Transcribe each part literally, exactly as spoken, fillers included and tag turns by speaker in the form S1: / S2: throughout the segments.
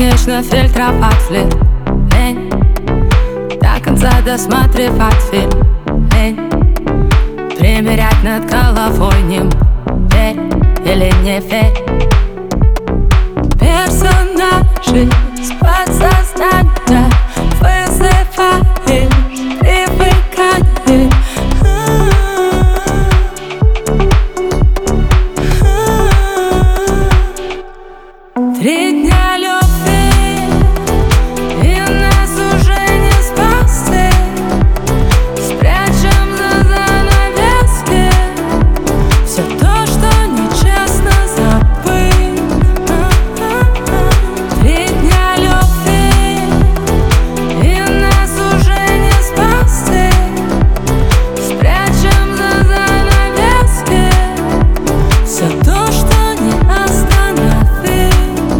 S1: бесконечно фильтровать флирт. Лень до конца досматривать фильм. Лень примерять над головой ним. Верь или не верь. Персонажи с подсознания вызывает привыкание. Три дня любви, и нас уже не спасти. Спрячем за занавески все то, что нечестно забыть. Три дня любви, и нас уже не спасти. Спрячем за занавески все то, что не остановить.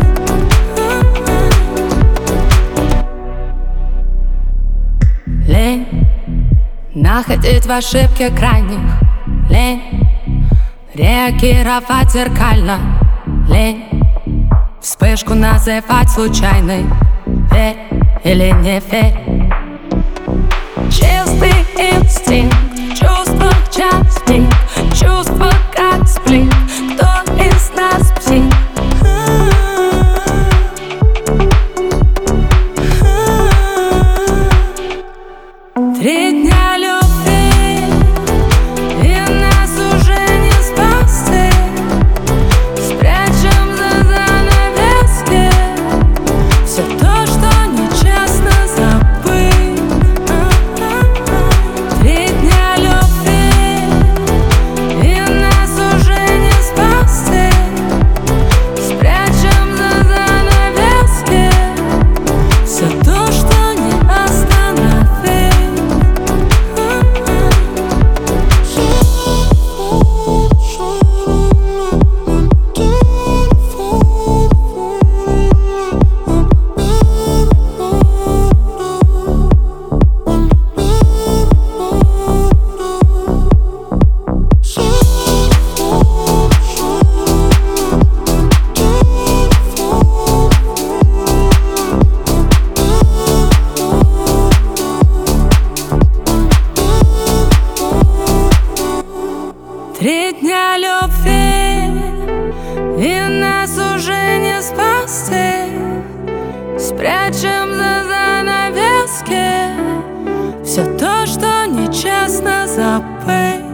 S1: Лень находить в ошибке крайних. Лень реагировать зеркально. Лень вспышку называть случайной. Верь или не верь. Чистый инстинкт, чувства частик, чувства как сплин. Кто из нас псих? Три дня любви, и нас уже не спасти. Спрячем за занавески все то, что нечестно забыть. Три дня любви, и нас уже не спасти. Спрячем за занавески все то, что не остановить. Три дня любви, и нас уже не спасти. Спрячем за занавески все то, что нечестно забыть.